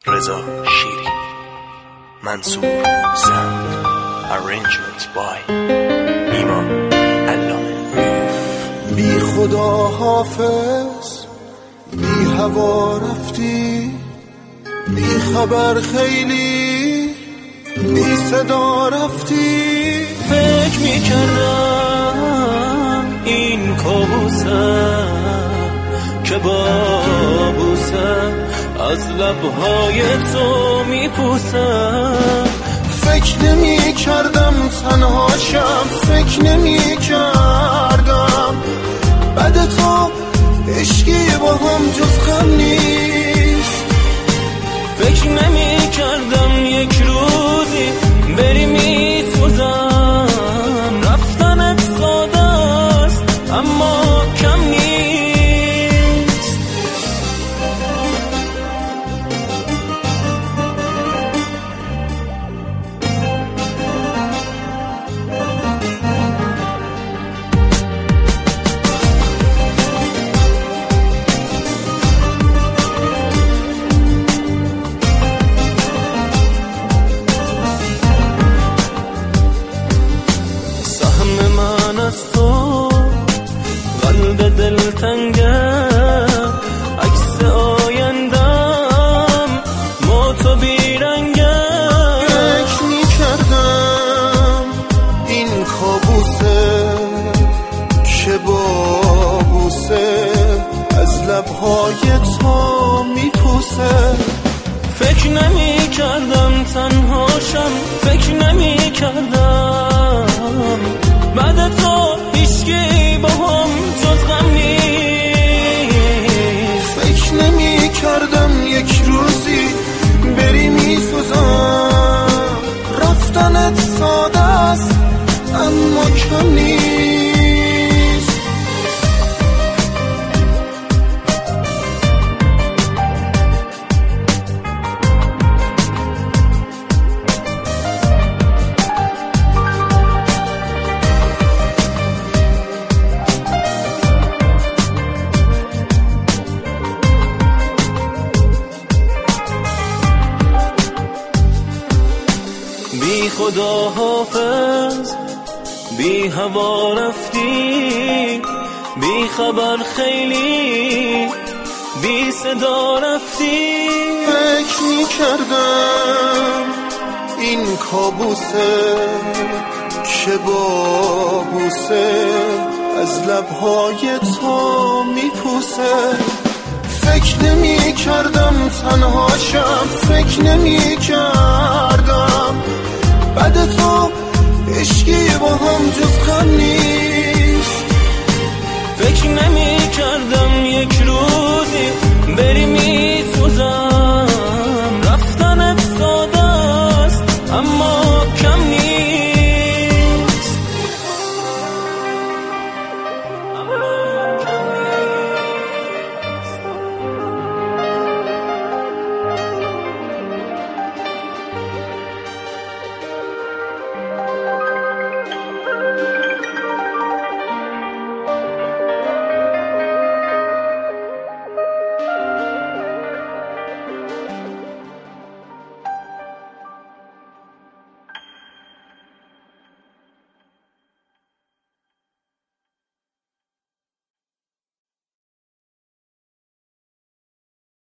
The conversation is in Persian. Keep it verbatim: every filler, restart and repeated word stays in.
رضا شیری. منصور زند. Arrangement by نیما علامه. بی خدا حافظ، بی هوا رفتی، بی خبر خیلی، بی صدا رفتی. فکر میکردم این کابوسه که بابوسه از لبهای تو میپوسه. فکر نمی کردم تنهاشم، فکر نمی کردم بعد تو عشقی با هم جز غم نیست. فکر نمی کردم یک روزی بری میسوزم، رفتنت ساده است اما کم نیست. دلتنگه عکس آیندم ما تو بیرنگه. فکر میکردم این کابوسه که بابوسه از لبهای تو میپوسه. فکر نمی کردم تنهاشم، فکر نمی کردم بعد تو هیچکی با هم جز غم نیست. فکر نمی کردم یک روزی بری میسوزم، رفتنت ساده است اما کم نیست. بی خدا حافظ، بی هوا رفتی، بی خبر خیلی، بی صدا رفتی. فکر می کردم این کابوسه که بابوسه از لبهای تو میپوسه. فکر نمی کردم تنهاشم، فکر نمی کردم بعد تو عشقی با هم جز غم نیست. فکر نمی کردم یک روز